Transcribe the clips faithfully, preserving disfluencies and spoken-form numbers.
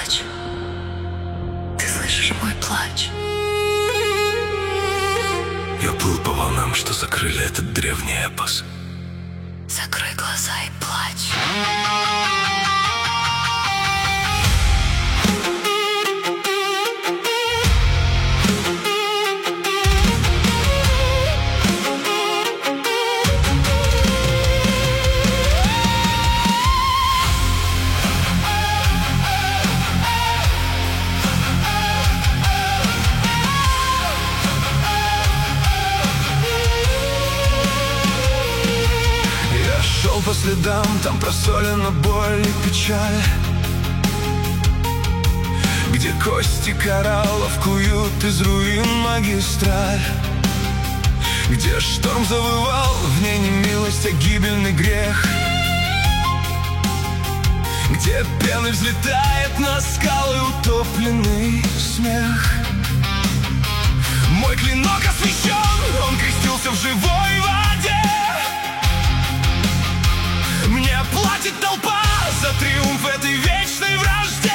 плачь. Ты слышишь мой плач? Я плыл по волнам, что закрыли этот древний эпос. Закрой глаза и плачь. По следам, там просолена боль и печаль, где кости кораллов куют из руин магистраль, где шторм завывал, в ней не милость, а гибельный грех, где пеной взлетает на скалы утопленный смех. Мой клинок освящен, он крестился в живой воде. Мне платит толпа за триумф этой вечной вражде.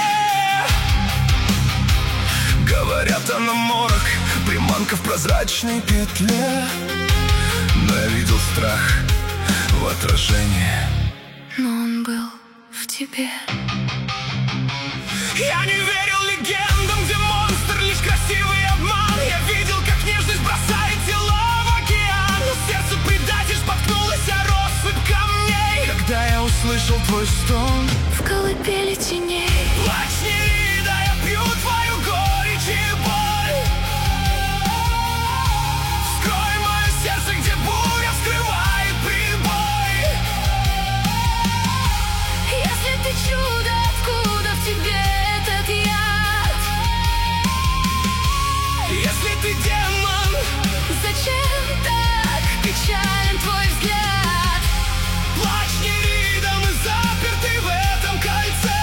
Говорят, она морок, приманка в прозрачной петле. Но я видел страх в отражении. Но он был в тебе. Я не верил легендам, где монстр лишь красивый обман. Я видел, как нежность бросает тела в океан. Но сердце предатель споткнулось о россыпь камней. Когда я услышал твой стон в колыбели теней. Плачь, Нерида, я пью твою горечь и боль. Вскрой мое сердце, где буря вскрывает прибой. Если ты чудо, откуда в тебе этот яд? Если ты демон, зачем так печален твой взгляд? Плачь, Нерида, мы заперты в этом кольце.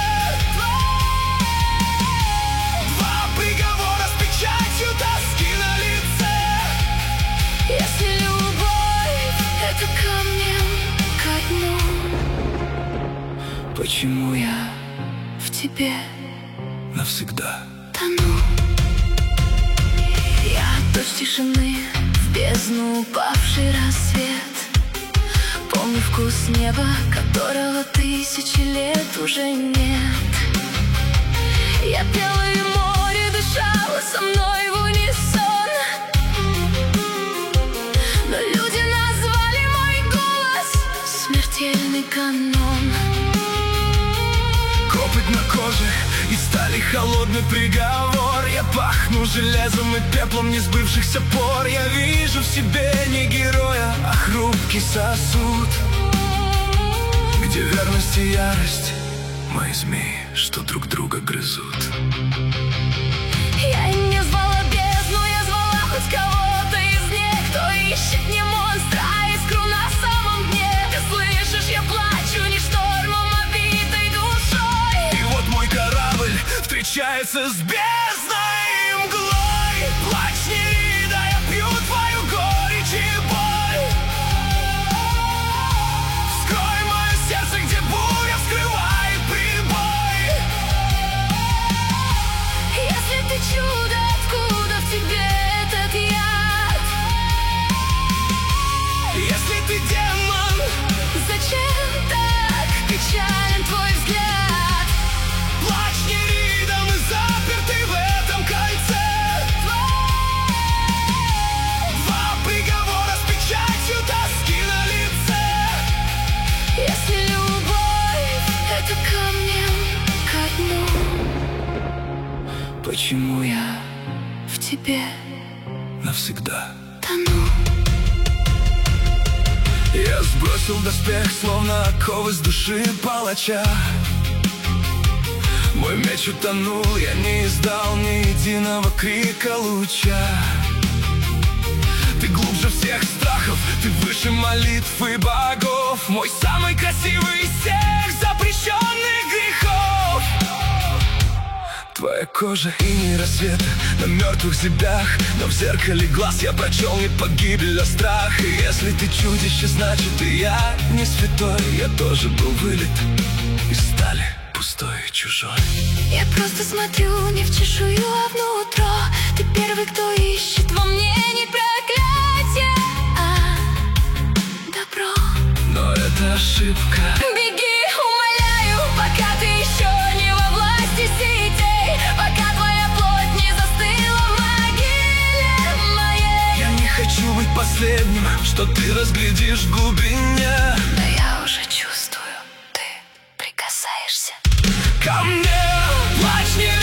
Два приговора с печатью тоски на лице. Если любовь — это камнем ко дну, Почему я в тебе навсегда тону? Я дождь тишины, в бездну упавший рассвет. Помню вкус неба, которого тысячи лет уже нет. Я пела, и море дышало со мной в унисон. Но люди назвали мой голос смертельный канон. Копоть на коже и стали холодный приговор. Я пахну железом и пеплом несбывшихся пор. Я вижу в себе не героя, а хрупкий сосуд, где верность и ярость мои змеи, что друг друга грызут. Я и не звала бездну, я звала хоть кого-то из них, кто ищет не монстра, а искру на самом дне. Ты слышишь, я плачу не штормом, обитой душой. И вот мой корабль встречается с бездной мглой. Плачь, Нерида, я пью твою горечь и боль. Вскрой мое сердце, где буря вскрывает прибой. Если ты чудо, откуда в тебе этот яд? Если ты демон, зачем так печален твой взгляд? плачь, Нерида, мы заперты в этом кольце. Два приговора с печатью тоски на лице. Если любовь — это камнем ко дну, Почему я в тебе навсегда тону? Я сбросил доспех, словно оковы с души палача. Мой меч утонул, я не издал ни единого крика луча. Ты глубже всех страхов, ты выше молитв и богов. Мой самый красивый из всех запрещенных грехов. Твоя кожа и не рассвета на мертвых зебях, но в зеркале глаз я прочел не погибель, а страх. И если ты чудище, значит и я не святой. Я тоже был вылет из стали пустой. пустой, чужой. Я просто смотрю не в чешую, а внутрь. Ты первый, кто ищет во мне не проклятие, а добро. Но это ошибка. Беги, умоляю, пока ты еще не во власти сетей, пока твоя плоть не застыла в могиле моей. Я не хочу быть последним, что ты разглядишь в глубине. Но я уже чувствую, ты прикасаешься ко мне. Плачь, не